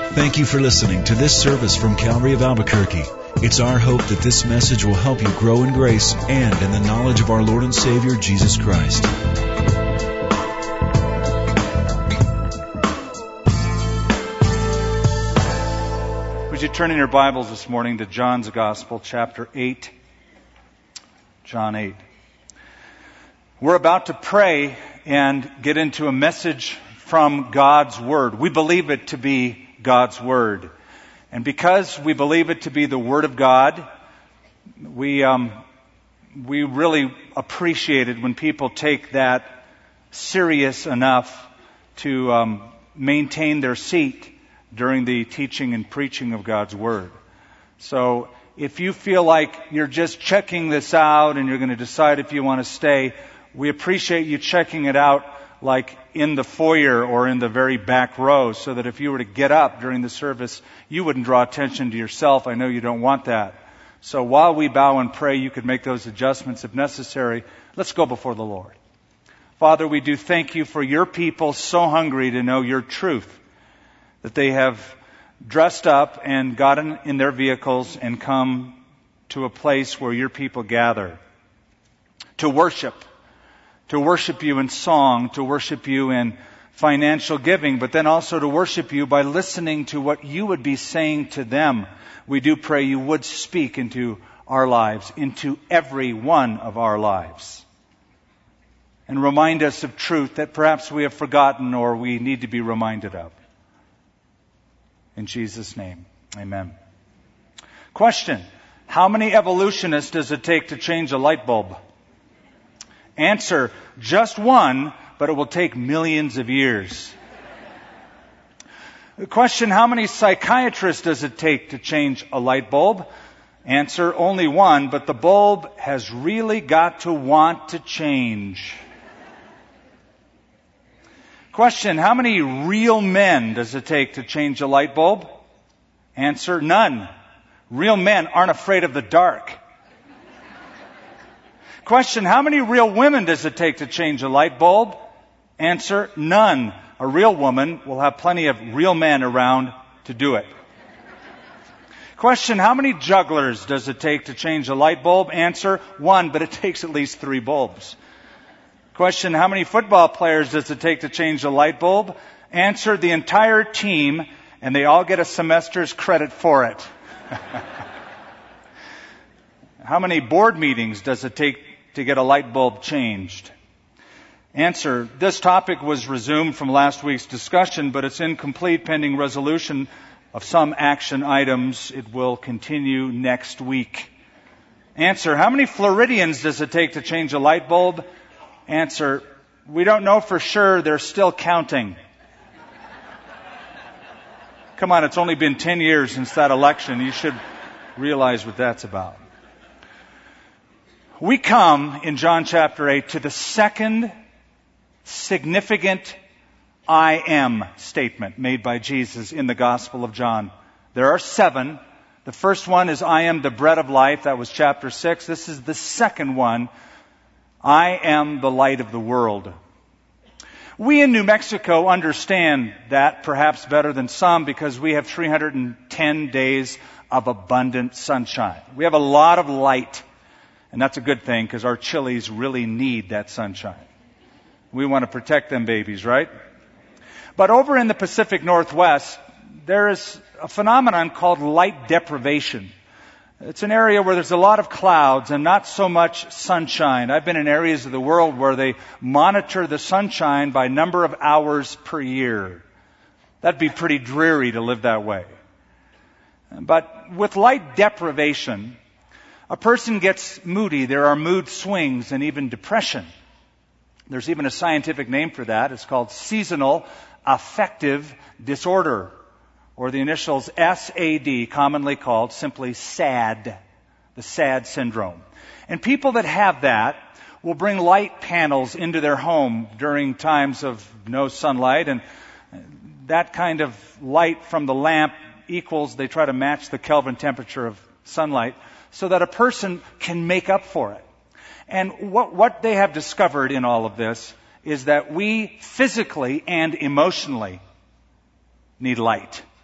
Thank you for listening to this service from Calvary of Albuquerque. It's our hope that this message will help you grow in grace and in the knowledge of our Lord and Savior, Jesus Christ. Would you turn in your Bibles this morning to John's Gospel, chapter 8? John 8. We're about to pray and get into a message from God's Word. We believe it to be God's Word. And because we believe it to be the Word of God, we really appreciate it when people take that serious enough to maintain their seat during the teaching and preaching of God's Word. So if you feel like you're just checking this out and you're going to decide if you want to stay, we appreciate you checking it out like in the foyer or in the very back row, so that if you were to get up during the service, you wouldn't draw attention to yourself. I know you don't want that. So while we bow and pray, you could make those adjustments if necessary. Let's go before the Lord. Father, we do thank you for your people so hungry to know your truth, that they have dressed up and gotten in their vehicles and come to a place where your people gather to worship you in song, to worship you in financial giving, but then also to worship you by listening to what you would be saying to them. We do pray you would speak into our lives, into every one of our lives, and remind us of truth that perhaps we have forgotten or we need to be reminded of. In Jesus' name, amen. Question: how many evolutionists does it take to change a light bulb? Answer: just one, but it will take millions of years. The question: how many psychiatrists does it take to change a light bulb? Answer: only one, but the bulb has really got to want to change. Question: how many real men does it take to change a light bulb? Answer: none. Real men aren't afraid of the dark. Question: how many real women does it take to change a light bulb? Answer: none. A real woman will have plenty of real men around to do it. Question: how many jugglers does it take to change a light bulb? Answer: one, but it takes at least 3 bulbs. Question: how many football players does it take to change a light bulb? Answer: the entire team, and they all get a semester's credit for it. How many board meetings does it take to get a light bulb changed? Answer: this topic was resumed from last week's discussion, but it's incomplete pending resolution of some action items. It will continue next week. Answer: how many Floridians does it take to change a light bulb? Answer: we don't know for sure. They're still counting. Come on, it's only been 10 years since that election. You should realize what that's about. We come in John chapter 8 to the second significant I am statement made by Jesus in the Gospel of John. There are 7. The first one is I am the bread of life. That was chapter 6. This is the second one. I am the light of the world. We in New Mexico understand that perhaps better than some because we have 310 days of abundant sunshine. We have a lot of light. And that's a good thing because our chilies really need that sunshine. We want to protect them babies, right? But over in the Pacific Northwest, there is a phenomenon called light deprivation. It's an area where there's a lot of clouds and not so much sunshine. I've been in areas of the world where they monitor the sunshine by number of hours per year. That'd be pretty dreary to live that way. But with light deprivation, a person gets moody. There are mood swings and even depression. There's even a scientific name for that. It's called seasonal affective disorder, or the initials SAD, commonly called simply SAD, the SAD syndrome. And people that have that will bring light panels into their home during times of no sunlight, and that kind of light from the lamp equals, they try to match the Kelvin temperature of sunlight, so that a person can make up for it. And what they have discovered in all of this is that we physically and emotionally need light.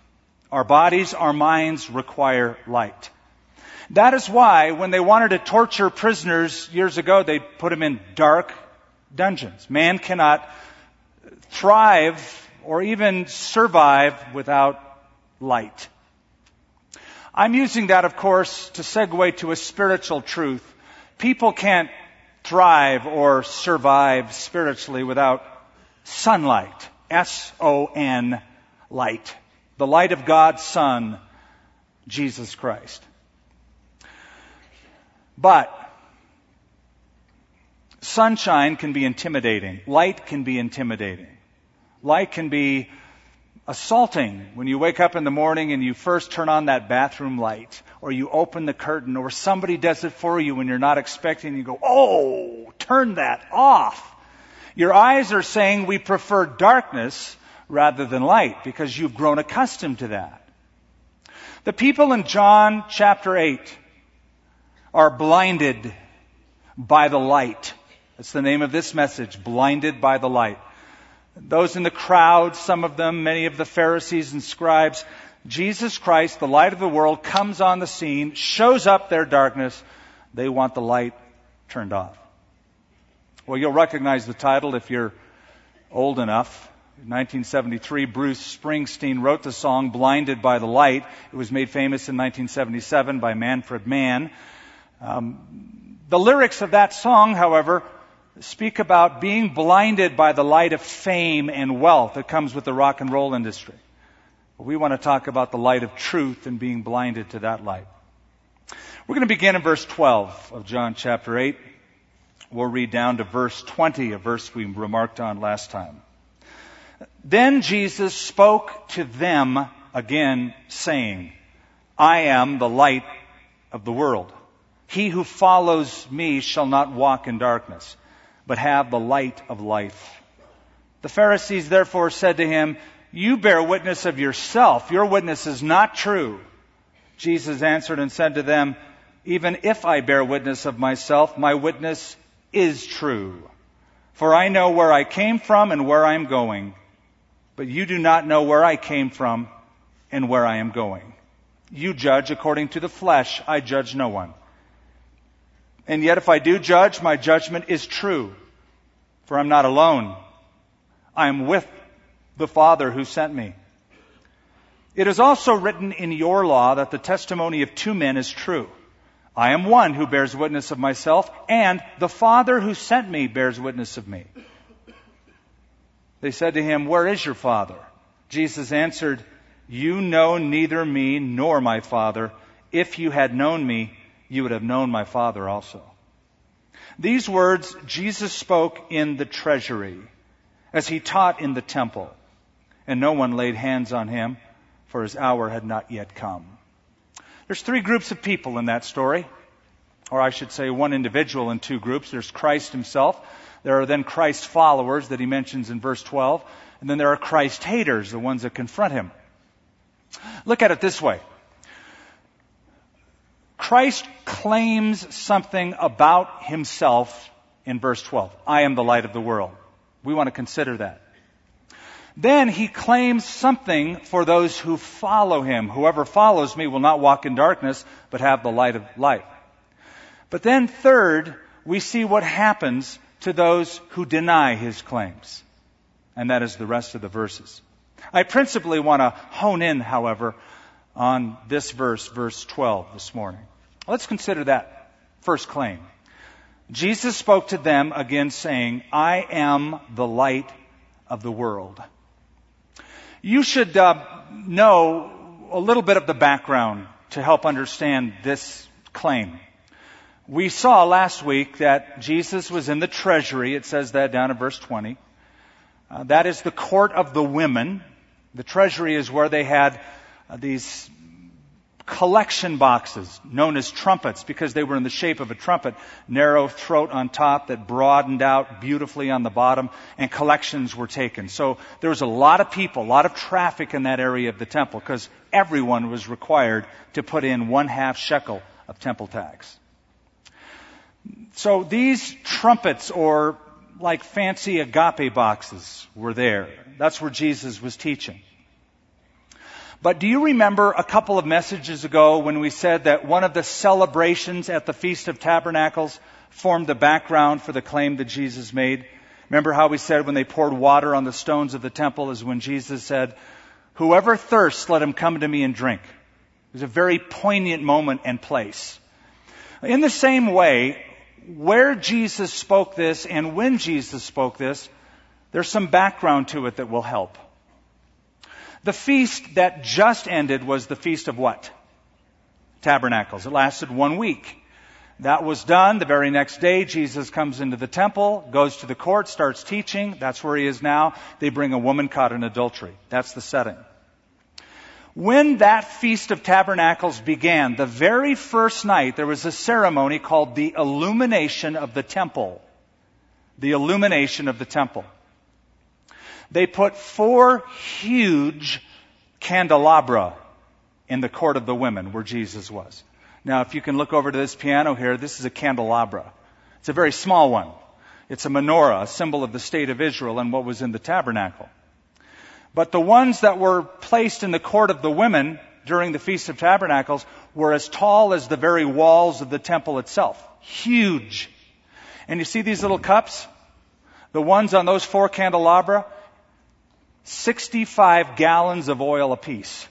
Our bodies, our minds require light. That is why when they wanted to torture prisoners years ago, they put them in dark dungeons. Man cannot thrive or even survive without light. I'm using that, of course, to segue to a spiritual truth. People can't thrive or survive spiritually without sunlight. S-O-N, light. The light of God's Son, Jesus Christ. But sunshine can be intimidating. Light can be intimidating. Light can be assaulting when you wake up in the morning and you first turn on that bathroom light, or you open the curtain, or somebody does it for you when you're not expecting. You go, oh, turn that off. Your eyes are saying we prefer darkness rather than light because you've grown accustomed to that. The people in John chapter 8 are blinded by the light. That's the name of this message, blinded by the light. Those in the crowd, some of them, many of the Pharisees and scribes, Jesus Christ, the light of the world, comes on the scene, shows up their darkness. They want the light turned off. Well, you'll recognize the title if you're old enough. In 1973, Bruce Springsteen wrote the song Blinded by the Light. It was made famous in 1977 by Manfred Mann. The lyrics of that song, however, speak about being blinded by the light of fame and wealth that comes with the rock and roll industry. We want to talk about the light of truth and being blinded to that light. We're going to begin in verse 12 of John chapter 8. We'll read down to verse 20, a verse we remarked on last time. Then Jesus spoke to them again, saying, I am the light of the world. He who follows me shall not walk in darkness, but have the light of life. The Pharisees therefore said to him, You bear witness of yourself. Your witness is not true. Jesus answered and said to them, Even if I bear witness of myself, my witness is true. For I know where I came from and where I am going. But you do not know where I came from and where I am going. You judge according to the flesh. I judge no one. And yet if I do judge, my judgment is true. For I'm not alone. I am with the Father who sent me. It is also written in your law that the testimony of two men is true. I am one who bears witness of myself, and the Father who sent me bears witness of me. They said to him, Where is your Father? Jesus answered, You know neither me nor my Father. If you had known me, you would have known my Father also. These words Jesus spoke in the treasury as he taught in the temple, and no one laid hands on him, for his hour had not yet come. There's three groups of people in that story, or I should say one individual in two groups. There's Christ himself. There are then Christ followers that he mentions in verse 12, and then there are Christ haters, the ones that confront him. Look at it this way. Christ claims something about himself in verse 12. I am the light of the world. We want to consider that. Then he claims something for those who follow him. Whoever follows me will not walk in darkness, but have the light of life. But then third, we see what happens to those who deny his claims. And that is the rest of the verses. I principally want to hone in, however, on this verse 12 this morning. Let's consider that first claim. Jesus spoke to them again saying, I am the light of the world. You should know a little bit of the background to help understand this claim. We saw last week that Jesus was in the treasury. It says that down in verse 20. That is the court of the women. The treasury is where they had these collection boxes known as trumpets because they were in the shape of a trumpet. Narrow throat on top that broadened out beautifully on the bottom, and collections were taken. So there was a lot of people, a lot of traffic in that area of the temple because everyone was required to put in 1/2 shekel of temple tax. So these trumpets, or like fancy agape boxes, were there. That's where Jesus was teaching. But do you remember a couple of messages ago when we said that one of the celebrations at the Feast of Tabernacles formed the background for the claim that Jesus made? Remember how we said when they poured water on the stones of the temple is when Jesus said, "Whoever thirsts, let him come to me and drink." It was a very poignant moment and place. In the same way, where Jesus spoke this and when Jesus spoke this, there's some background to it that will help. The feast that just ended was the Feast of what? Tabernacles. It lasted 1 week. That was done. The very next day, Jesus comes into the temple, goes to the court, starts teaching. That's where he is now. They bring a woman caught in adultery. That's the setting. When that Feast of Tabernacles began, the very first night, there was a ceremony called the illumination of the temple. The illumination of the temple. They put 4 huge candelabra in the court of the women where Jesus was. Now, if you can look over to this piano here, this is a candelabra. It's a very small one. It's a menorah, a symbol of the state of Israel and what was in the tabernacle. But the ones that were placed in the court of the women during the Feast of Tabernacles were as tall as the very walls of the temple itself. Huge. And you see these little cups? The ones on those 4 candelabra? 65 gallons of oil apiece.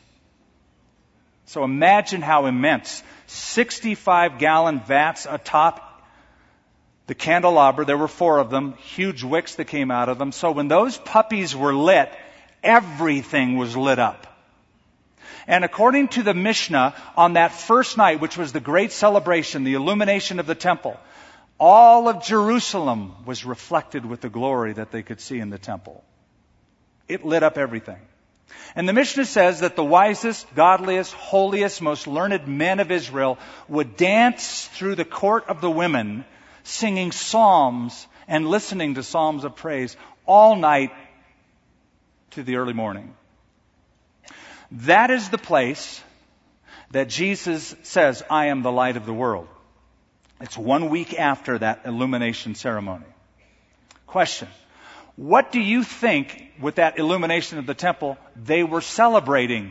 So imagine how immense. 65-gallon vats atop the candelabra. There were 4 of them. Huge wicks that came out of them. So when those puppies were lit, everything was lit up. And according to the Mishnah, on that first night, which was the great celebration, the illumination of the temple, all of Jerusalem was reflected with the glory that they could see in the temple. It lit up everything. And the Mishnah says that the wisest, godliest, holiest, most learned men of Israel would dance through the court of the women, singing psalms and listening to psalms of praise all night to the early morning. That is the place that Jesus says, "I am the light of the world." It's 1 week after that illumination ceremony. Question. What do you think with that illumination of the temple they were celebrating?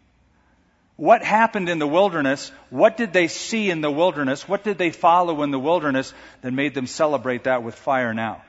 What happened in the wilderness? What did they see in the wilderness? What did they follow in the wilderness that made them celebrate that with fire now?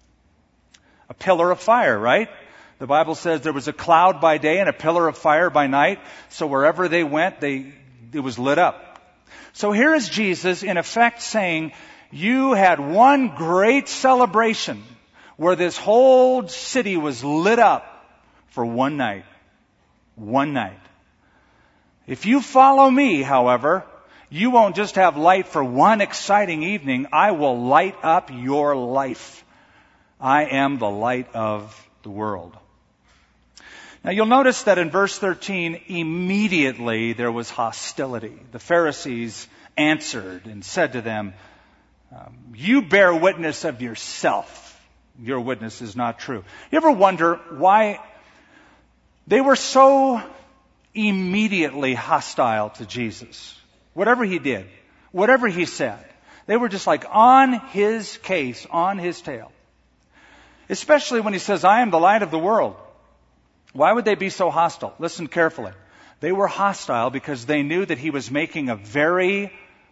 A pillar of fire, right? The Bible says there was a cloud by day and a pillar of fire by night. So wherever they went, it was lit up. So here is Jesus in effect saying, you had one great celebration where this whole city was lit up for one night. One night. If you follow me, however, you won't just have light for one exciting evening. I will light up your life. I am the light of the world. Now you'll notice that in verse 13, immediately there was hostility. The Pharisees answered and said to them, you bear witness of yourself. Your witness is not true. You ever wonder why they were so immediately hostile to Jesus? Whatever he did, whatever he said, they were just like on his case, on his tail. Especially when he says, I am the light of the world. Why would they be so hostile? Listen carefully. They were hostile because they knew that he was making a very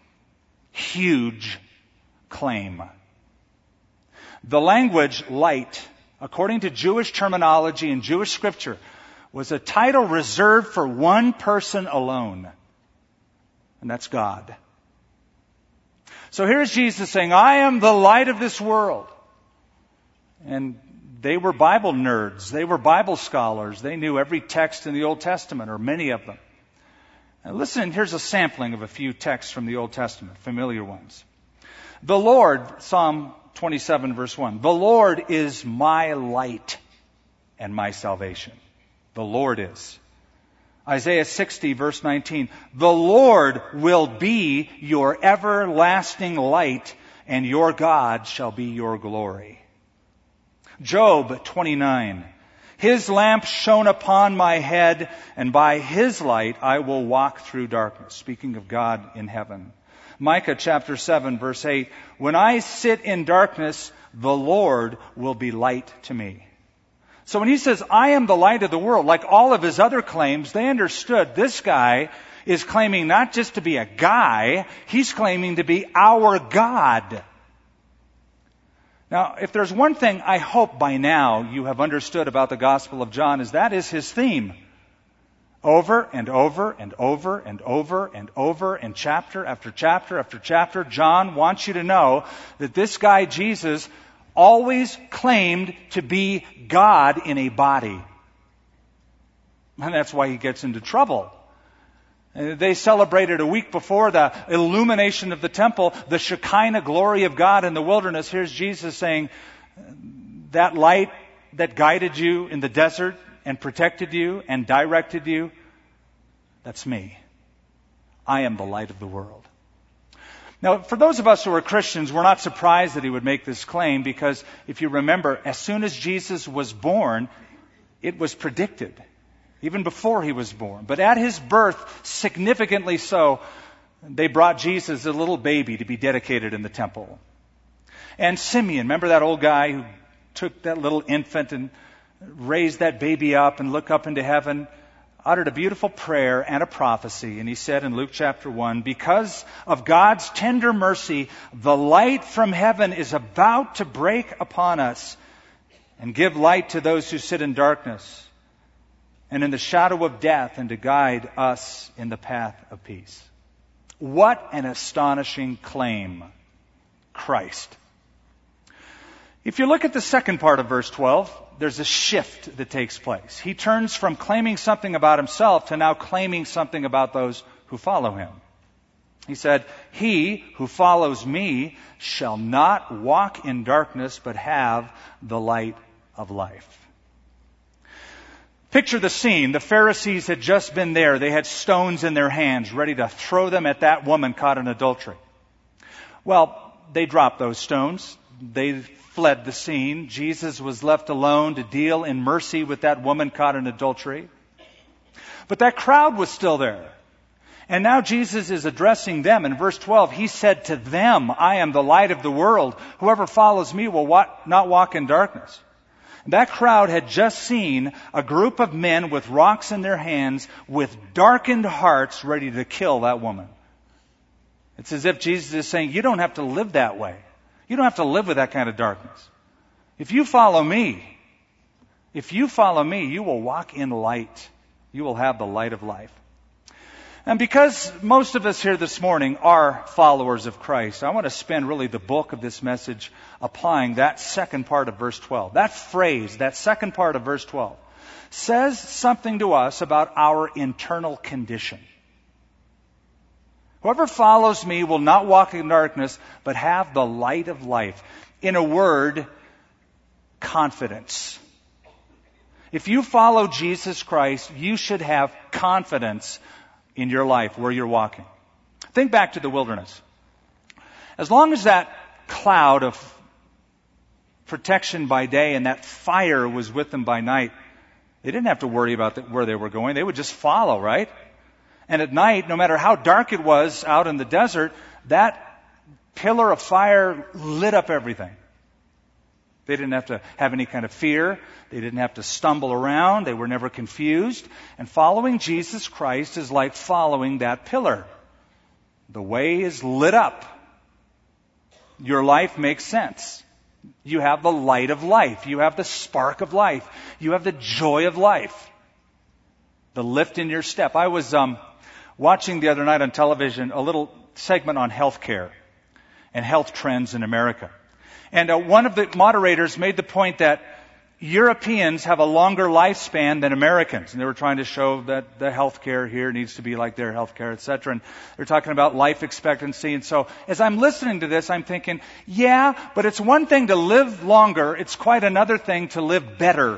huge claim. The language light, according to Jewish terminology and Jewish scripture, was a title reserved for one person alone. And that's God. So here's Jesus saying, I am the light of this world. And they were Bible nerds. They were Bible scholars. They knew every text in the Old Testament, or many of them. Now listen, here's a sampling of a few texts from the Old Testament, familiar ones. The Lord, Psalm 27 verse 1, the Lord is my light and my salvation. The Lord is. Isaiah 60 verse 19, the Lord will be your everlasting light, and your God shall be your glory. Job 29, his lamp shone upon my head, and by his light I will walk through darkness. Speaking of God in heaven. Micah chapter 7 verse 8, when I sit in darkness, the Lord will be light to me. So when he says, I am the light of the world, like all of his other claims, they understood this guy is claiming not just to be a guy, he's claiming to be our God. Now, if there's one thing I hope by now you have understood about the Gospel of John, is that is his theme. Over and over and over and over and over and chapter after chapter after chapter, John wants you to know that this guy, Jesus, always claimed to be God in a body. And that's why he gets into trouble. They celebrated a week before the illumination of the temple, the Shekinah glory of God in the wilderness. Here's Jesus saying, that light that guided you in the desert and protected you and directed you, that's me. I am the light of the world. Now, for those of us who are Christians, we're not surprised that he would make this claim, because if you remember, as soon as Jesus was born, it was predicted, even before he was born. But at his birth, significantly so, they brought Jesus, a little baby, to be dedicated in the temple. And Simeon, remember that old guy who took that little infant and raised that baby up and looked up into heaven, uttered a beautiful prayer and a prophecy. And he said in Luke chapter 1, because of God's tender mercy, the light from heaven is about to break upon us and give light to those who sit in darkness and in the shadow of death, and to guide us in the path of peace. What an astonishing claim. Christ. If you look at the second part of verse 12, there's a shift that takes place. He turns from claiming something about himself to now claiming something about those who follow him. He said, he who follows me shall not walk in darkness, but have the light of life. Picture the scene. The Pharisees had just been there. They had stones in their hands, ready to throw them at that woman caught in adultery. Well, they dropped those stones. They fled the scene. Jesus was left alone to deal in mercy with that woman caught in adultery. But that crowd was still there. And now Jesus is addressing them. In verse 12, he said to them, I am the light of the world. Whoever follows me will not walk in darkness. That crowd had just seen a group of men with rocks in their hands, with darkened hearts, ready to kill that woman. It's as if Jesus is saying, you don't have to live that way. You don't have to live with that kind of darkness. If you follow me, you will walk in light. You will have the light of life. And because most of us here this morning are followers of Christ, I want to spend really the bulk of this message applying that second part of verse 12. That phrase, that second part of verse 12, says something to us about our internal condition. Whoever follows me will not walk in darkness, but have the light of life. In a word, confidence. If you follow Jesus Christ, you should have confidence in your life, where you're walking. Think back to the wilderness. As long as that cloud of protection by day and that fire was with them by night, they didn't have to worry about where they were going. They would just follow, right? And at night, no matter how dark it was out in the desert, that pillar of fire lit up everything. They didn't have to have any kind of fear. They didn't have to stumble around. They were never confused. And following Jesus Christ is like following that pillar. The way is lit up. Your life makes sense. You have the light of life. You have the spark of life. You have the joy of life. The lift in your step. I was watching the other night on television a little segment on healthcare and health trends in America. And one of the moderators made the point that Europeans have a longer lifespan than Americans. And they were trying to show that the healthcare here needs to be like their healthcare, etc. And they're talking about life expectancy. And so as I'm listening to this, I'm thinking, yeah, but it's one thing to live longer. It's quite another thing to live better.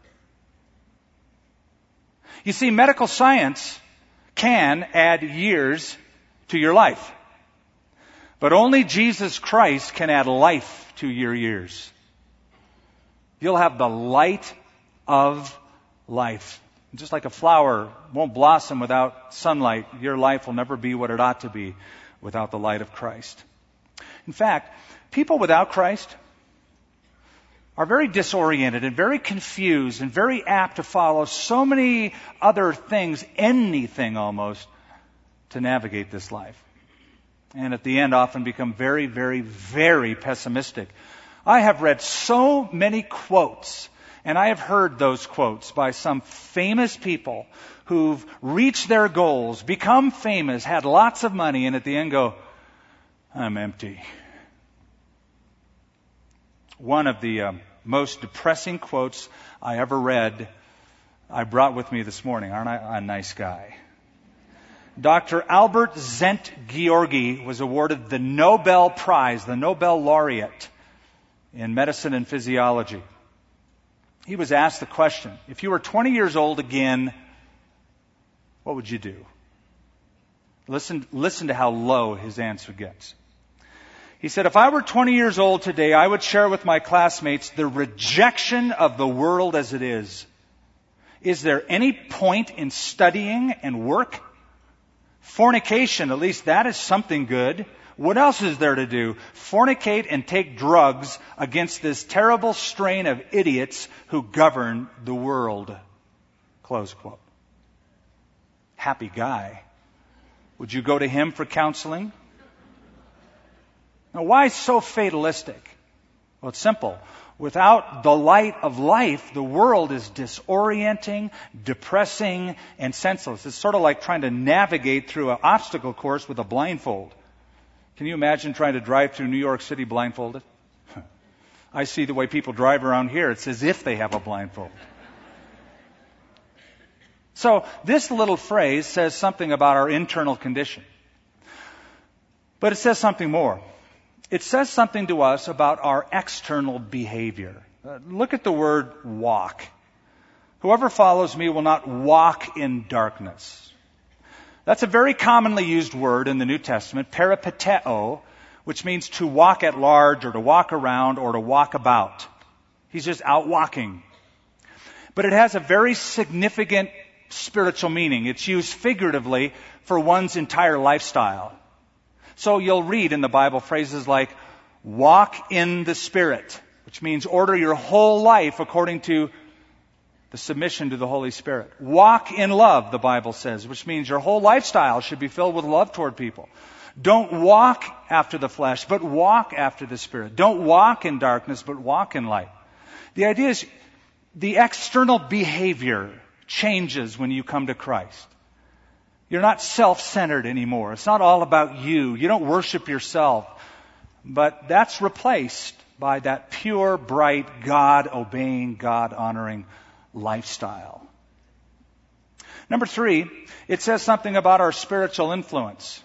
You see, medical science can add years to your life. But only Jesus Christ can add life to your years. You'll have the light of life. Just like a flower won't blossom without sunlight, your life will never be what it ought to be without the light of Christ. In fact, people without Christ, are very disoriented and very confused and very apt to follow so many other things, anything almost, to navigate this life. And at the end often become very, very, very pessimistic. I have read so many quotes, and I have heard those quotes by some famous people who've reached their goals, become famous, had lots of money, and at the end go, I'm empty. One of the most depressing quotes I ever read, I brought with me this morning. Aren't I a nice guy? Dr. Albert Szent-Györgyi was awarded the Nobel Prize, the Nobel laureate in medicine and physiology. He was asked the question, if you were 20 years old again, what would you do? Listen to how low his answer gets. He said, if I were 20 years old today, I would share with my classmates the rejection of the world as it is. Is there any point in studying and work? Fornication, at least that is something good. What else is there to do? Fornicate and take drugs against this terrible strain of idiots who govern the world. Close quote. Happy guy. Would you go to him for counseling? Now, why so fatalistic? Well, it's simple. Without the light of life, the world is disorienting, depressing, and senseless. It's sort of like trying to navigate through an obstacle course with a blindfold. Can you imagine trying to drive through New York City blindfolded? I see the way people drive around here. It's as if they have a blindfold. So this little phrase says something about our internal condition. But it says something more. It says something to us about our external behavior. Look at the word walk. Whoever follows me will not walk in darkness. That's a very commonly used word in the New Testament, peripateo, which means to walk at large or to walk around or to walk about. He's just out walking. But it has a very significant spiritual meaning. It's used figuratively for one's entire lifestyle. So you'll read in the Bible phrases like, walk in the Spirit, which means order your whole life according to the submission to the Holy Spirit. Walk in love, the Bible says, which means your whole lifestyle should be filled with love toward people. Don't walk after the flesh, but walk after the Spirit. Don't walk in darkness, but walk in light. The idea is the external behavior changes when you come to Christ. You're not self-centered anymore. It's not all about you. You don't worship yourself. But that's replaced by that pure, bright, God-obeying, God-honoring lifestyle. Number 3, it says something about our spiritual influence.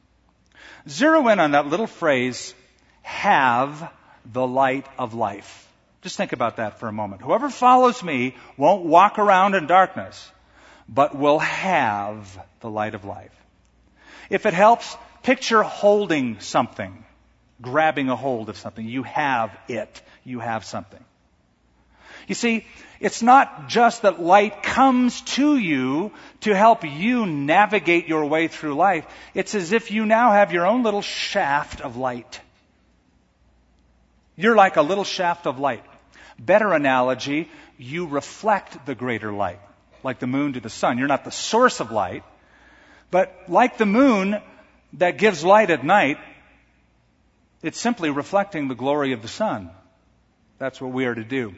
Zero in on that little phrase, have the light of life. Just think about that for a moment. Whoever follows me won't walk around in darkness, but will have the light of life. If it helps, picture holding something, grabbing a hold of something. You have it. You have something. You see, it's not just that light comes to you to help you navigate your way through life. It's as if you now have your own little shaft of light. You're like a little shaft of light. Better analogy, you reflect the greater light. Like the moon to the sun. You're not the source of light, but like the moon that gives light at night, it's simply reflecting the glory of the sun. That's what we are to do.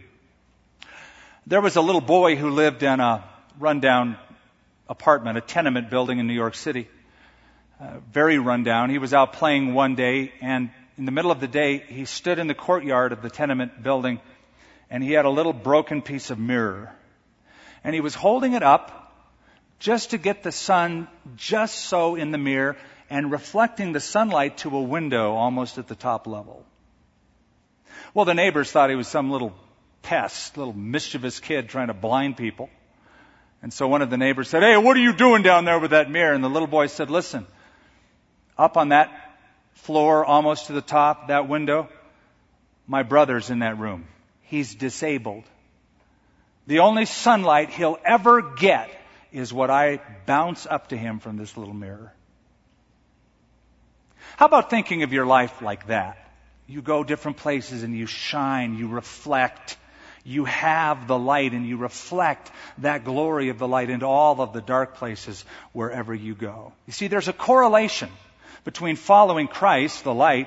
There was a little boy who lived in a rundown apartment, a tenement building in New York City. Very rundown. He was out playing one day, and in the middle of the day, he stood in the courtyard of the tenement building, and he had a little broken piece of mirror. And he was holding it up just to get the sun just so in the mirror and reflecting the sunlight to a window almost at the top level. Well, the neighbors thought he was some little pest, little mischievous kid trying to blind people. And so one of the neighbors said, "Hey, what are you doing down there with that mirror?" And the little boy said, "Listen, up on that floor almost to the top, that window, my brother's in that room. He's disabled. The only sunlight he'll ever get is what I bounce up to him from this little mirror." How about thinking of your life like that? You go different places and you shine, you reflect. You have the light and you reflect that glory of the light into all of the dark places wherever you go. You see, there's a correlation between following Christ, the light,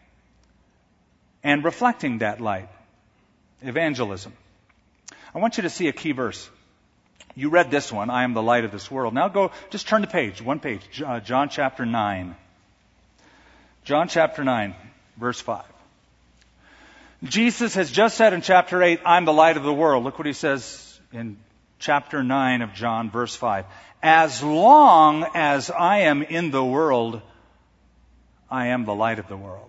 and reflecting that light. Evangelism. I want you to see a key verse. You read this one, I am the light of this world. Now just turn the page, one page, John chapter 9. John chapter 9, verse 5. Jesus has just said in chapter 8, I'm the light of the world. Look what he says in chapter 9 of John, verse 5. As long as I am in the world, I am the light of the world.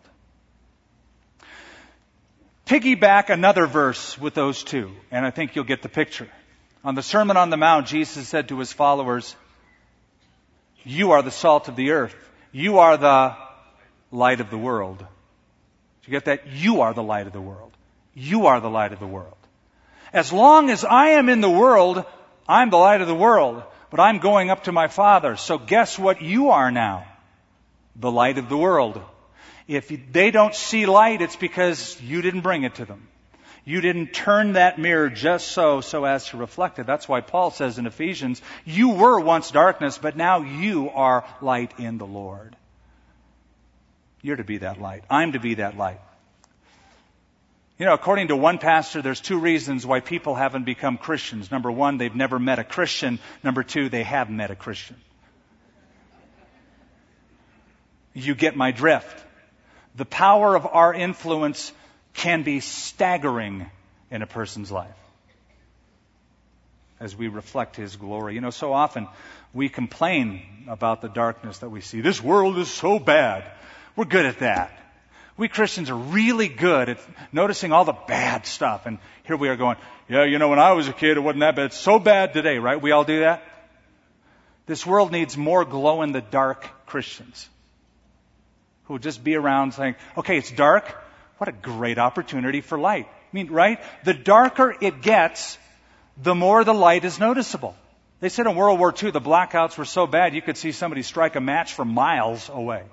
Piggyback another verse with those two, and I think you'll get the picture. On the Sermon on the Mount, Jesus said to his followers, you are the salt of the earth. You are the light of the world. Did you get that? You are the light of the world. You are the light of the world. As long as I am in the world, I'm the light of the world. But I'm going up to my Father. So guess what you are now? The light of the world. If they don't see light, it's because you didn't bring it to them. You didn't turn that mirror just so as to reflect it. That's why Paul says in Ephesians, you were once darkness, but now you are light in the Lord. You're to be that light. I'm to be that light. You know, according to one pastor, there's two reasons why people haven't become Christians. Number one, they've never met a Christian. Number two, they have met a Christian. You get my drift. The power of our influence can be staggering in a person's life as we reflect His glory. You know, so often we complain about the darkness that we see. This world is so bad. We're good at that. We Christians are really good at noticing all the bad stuff. And here we are going, yeah, you know, when I was a kid, it wasn't that bad. It's so bad today, right? We all do that. This world needs more glow-in-the-dark Christians who will just be around saying, okay, it's dark. What a great opportunity for light. I mean, right? The darker it gets, the more the light is noticeable. They said in World War II, the blackouts were so bad, you could see somebody strike a match from miles away.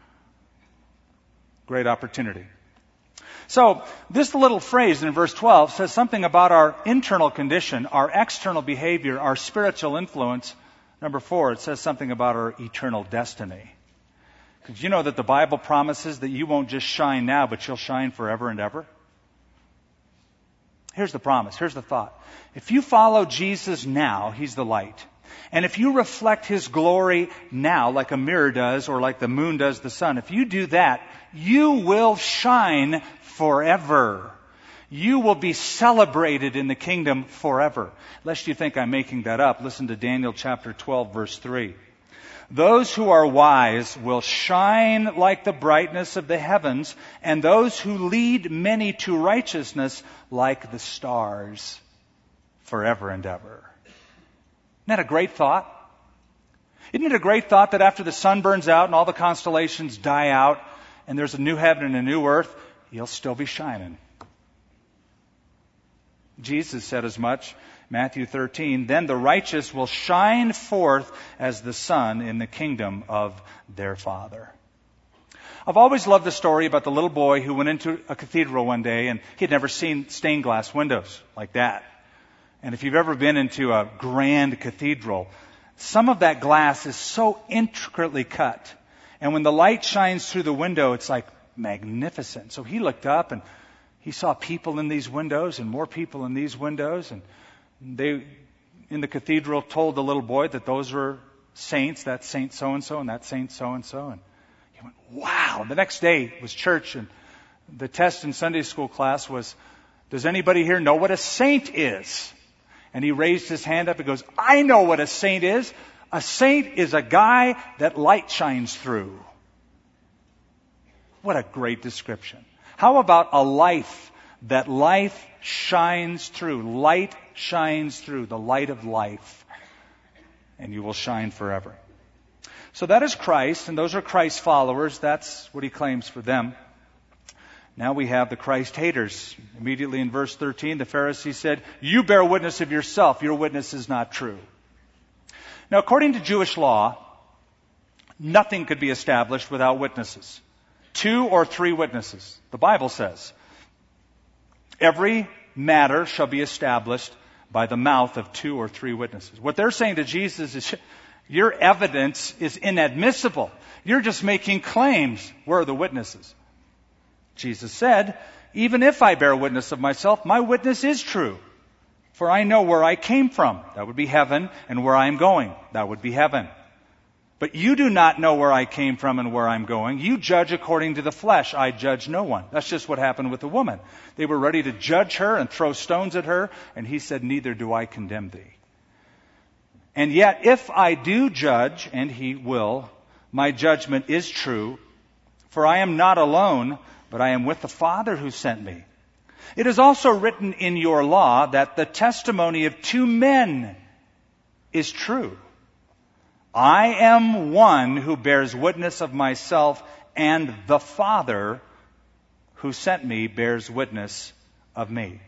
Great opportunity. So, this little phrase in verse 12 says something about our internal condition, our external behavior, our spiritual influence. Number 4, it says something about our eternal destiny. Because you know that the Bible promises that you won't just shine now, but you'll shine forever and ever? Here's the promise. Here's the thought. If you follow Jesus now, He's the light. And if you reflect His glory now, like a mirror does, or like the moon does the sun, if you do that, you will shine forever. You will be celebrated in the kingdom forever. Lest you think I'm making that up, listen to Daniel chapter 12, verse 3. Those who are wise will shine like the brightness of the heavens, and those who lead many to righteousness like the stars forever and ever. Isn't that a great thought? Isn't it a great thought that after the sun burns out and all the constellations die out and there's a new heaven and a new earth, you'll still be shining? Jesus said as much, Matthew 13, then the righteous will shine forth as the sun in the kingdom of their Father. I've always loved the story about the little boy who went into a cathedral one day and he'd never seen stained glass windows like that. And if you've ever been into a grand cathedral, some of that glass is so intricately cut. And when the light shines through the window, it's like magnificent. So he looked up and he saw people in these windows and more people in these windows. And they, in the cathedral, told the little boy that those were saints, that's Saint so-and-so and that's Saint so-and-so. And he went, wow. The next day was church, and the test in Sunday school class was, does anybody here know what a saint is? And he raised his hand up and goes, I know what a saint is. A saint is a guy that light shines through. What a great description. How about a life that life shines through? Light shines through, the light of life. And you will shine forever. So that is Christ, and those are Christ's followers. That's what He claims for them. Now we have the Christ haters. Immediately in verse 13, the Pharisees said, you bear witness of yourself. Your witness is not true. Now, according to Jewish law, nothing could be established without witnesses. 2 or 3 witnesses. The Bible says, every matter shall be established by the mouth of 2 or 3 witnesses. What they're saying to Jesus is, your evidence is inadmissible. You're just making claims. Where are the witnesses? Jesus said, even if I bear witness of myself, my witness is true. For I know where I came from. That would be heaven. And where I am going. That would be heaven. But you do not know where I came from and where I'm going. You judge according to the flesh. I judge no one. That's just what happened with the woman. They were ready to judge her and throw stones at her. And he said, neither do I condemn thee. And yet, if I do judge, and he will, my judgment is true. For I am not alone, but I am with the Father who sent me. It is also written in your law that the testimony of 2 men is true. I am one who bears witness of myself, and the Father who sent me bears witness of me.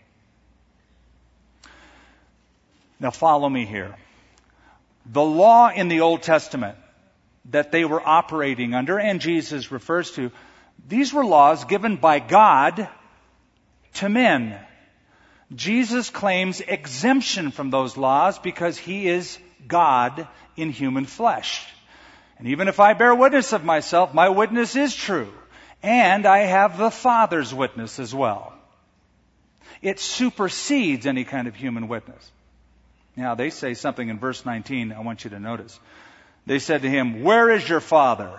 Now follow me here. The law in the Old Testament that they were operating under, and Jesus refers to, these were laws given by God to men. Jesus claims exemption from those laws because he is God in human flesh. And even if I bear witness of myself, my witness is true. And I have the Father's witness as well. It supersedes any kind of human witness. Now, they say something in verse 19 I want you to notice. They said to him, where is your father?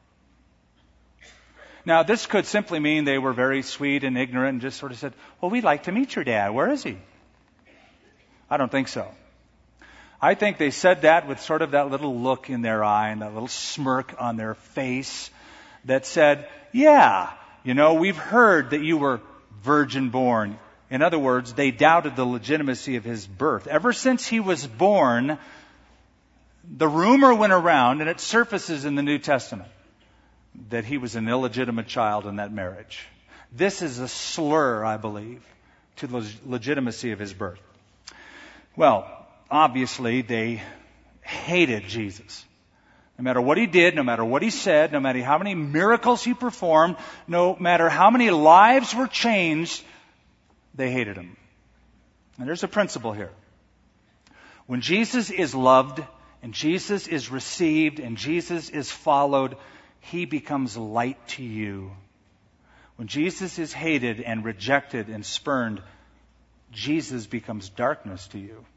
Now, this could simply mean they were very sweet and ignorant and just sort of said, well, we'd like to meet your dad. Where is he? I don't think so. I think they said that with sort of that little look in their eye and that little smirk on their face that said, yeah, we've heard that you were virgin born. In other words, they doubted the legitimacy of his birth. Ever since he was born, the rumor went around, and it surfaces in the New Testament, that he was an illegitimate child in that marriage. This is a slur, I believe, to the legitimacy of his birth. Well, obviously, they hated Jesus. No matter what he did, no matter what he said, no matter how many miracles he performed, no matter how many lives were changed, they hated him. And there's a principle here. When Jesus is loved, and Jesus is received, and Jesus is followed, he becomes light to you. When Jesus is hated and rejected and spurned, Jesus becomes darkness to you.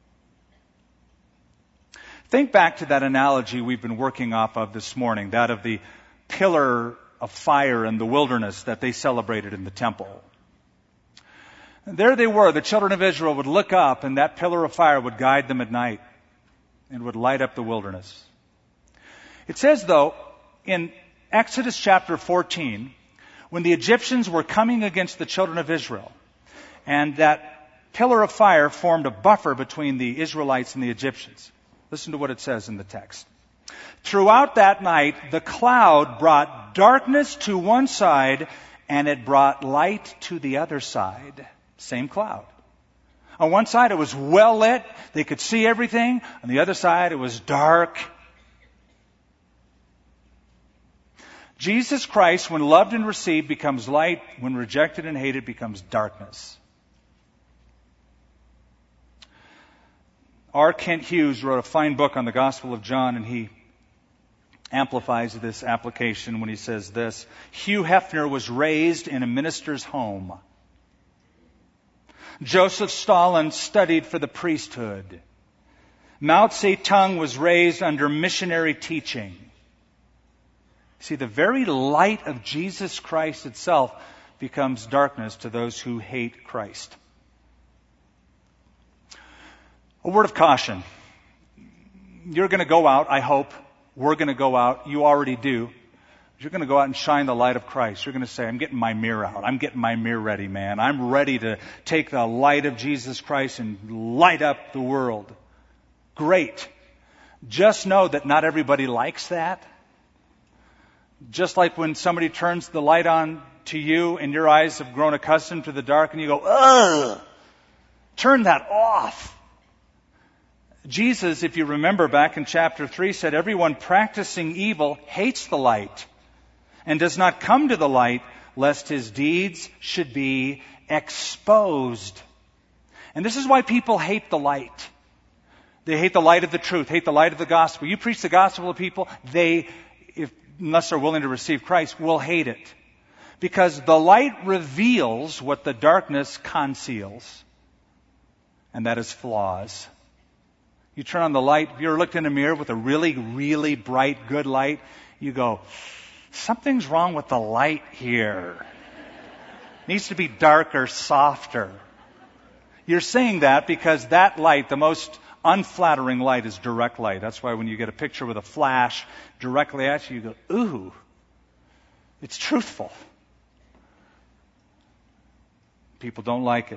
Think back to that analogy we've been working off of this morning, that of the pillar of fire in the wilderness that they celebrated in the temple. And there they were, the children of Israel would look up, and that pillar of fire would guide them at night and would light up the wilderness. It says, though, in Exodus chapter 14, when the Egyptians were coming against the children of Israel, and that pillar of fire formed a buffer between the Israelites and the Egyptians. Listen to what it says in the text. Throughout that night, the cloud brought darkness to one side, and it brought light to the other side. Same cloud. On one side, it was well lit. They could see everything. On the other side, it was dark. Jesus Christ, when loved and received, becomes light. When rejected and hated, becomes darkness. R. Kent Hughes wrote a fine book on the Gospel of John, and he amplifies this application when he says this. Hugh Hefner was raised in a minister's home. Joseph Stalin studied for the priesthood. Mao Zedong was raised under missionary teaching. See, the very light of Jesus Christ itself becomes darkness to those who hate Christ. A word of caution. You're going to go out, I hope. We're going to go out. You already do. You're going to go out and shine the light of Christ. You're going to say, I'm getting my mirror out. I'm getting my mirror ready, man. I'm ready to take the light of Jesus Christ and light up the world. Great. Just know that not everybody likes that. Just like when somebody turns the light on to you and your eyes have grown accustomed to the dark and you go, ugh! Turn that off. Jesus, if you remember back in chapter 3, said everyone practicing evil hates the light and does not come to the light, lest his deeds should be exposed. And this is why people hate the light. They hate the light of the truth, hate the light of the gospel. You preach the gospel to people, unless they're willing to receive Christ, will hate it. Because the light reveals what the darkness conceals, and that is flaws. You turn on the light, if you're looked in a mirror with a really, really bright, good light, you go, something's wrong with the light here. It needs to be darker, softer. You're saying that because that light, the most unflattering light, is direct light. That's why when you get a picture with a flash directly at you, you go, ooh, it's truthful. People don't like it.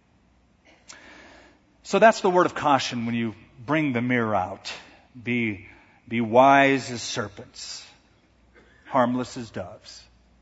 So that's the word of caution when you bring the mirror out. Be wise as serpents, harmless as doves.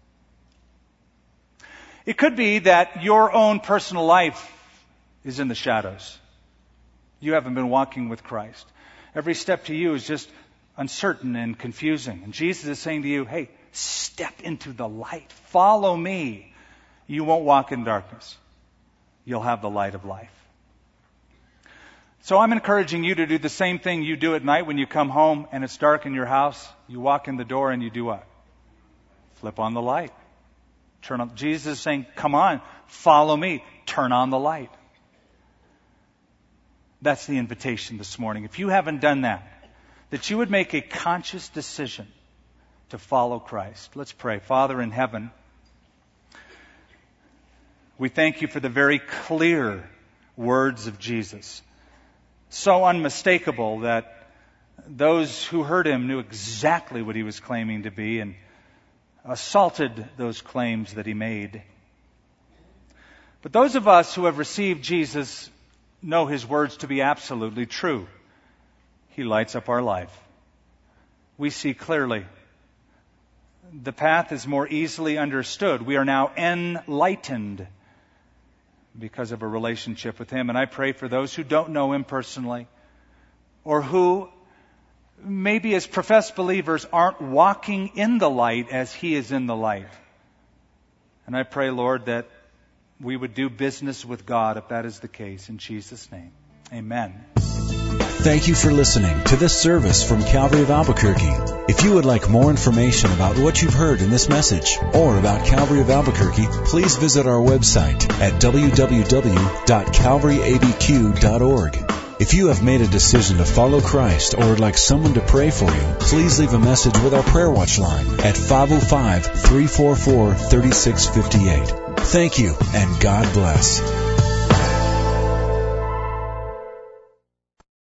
It could be that your own personal life is in the shadows. You haven't been walking with Christ. Every step to you is just uncertain and confusing. And Jesus is saying to you, hey, step into the light. Follow me. You won't walk in darkness. You'll have the light of life. So I'm encouraging you to do the same thing you do at night when you come home and it's dark in your house. You walk in the door and you do what? Flip on the light. Turn on. Jesus is saying, come on, follow me. Turn on the light. That's the invitation this morning. If you haven't done that you would make a conscious decision to follow Christ. Let's pray. Father in heaven, we thank you for the very clear words of Jesus. So unmistakable that those who heard him knew exactly what he was claiming to be and assaulted those claims that he made. But those of us who have received Jesus know his words to be absolutely true. He lights up our life. We see clearly. The path is more easily understood. We are now enlightened because of a relationship with him. And I pray for those who don't know him personally, or who maybe as professed believers aren't walking in the light as he is in the light. And I pray, Lord, that we would do business with God if that is the case. In Jesus' name, amen. Thank you for listening to this service from Calvary of Albuquerque. If you would like more information about what you've heard in this message or about Calvary of Albuquerque, please visit our website at www.calvaryabq.org. If you have made a decision to follow Christ or would like someone to pray for you, please leave a message with our Prayer Watch line at 505-344-3658. Thank you, and God bless.